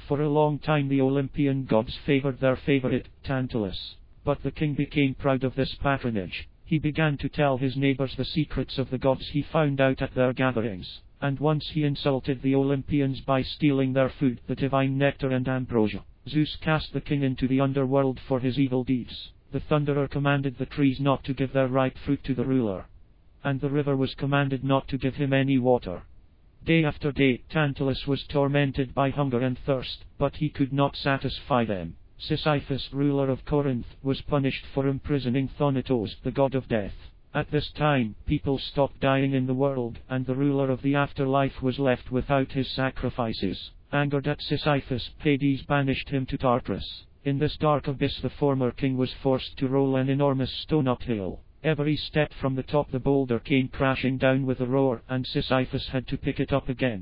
For a long time the Olympian gods favored their favorite, Tantalus. But the king became proud of this patronage. He began to tell his neighbors the secrets of the gods he found out at their gatherings. And once he insulted the Olympians by stealing their food, the divine nectar and ambrosia. Zeus cast the king into the underworld for his evil deeds. The thunderer commanded the trees not to give their ripe fruit to the ruler. And the river was commanded not to give him any water. Day after day, Tantalus was tormented by hunger and thirst, but he could not satisfy them. Sisyphus, ruler of Corinth, was punished for imprisoning Thanatos, the god of death. At this time, people stopped dying in the world, and the ruler of the afterlife was left without his sacrifices. Angered at Sisyphus, Hades banished him to Tartarus. In this dark abyss the former king was forced to roll an enormous stone uphill. Every step from the top the boulder came crashing down with a roar, and Sisyphus had to pick it up again.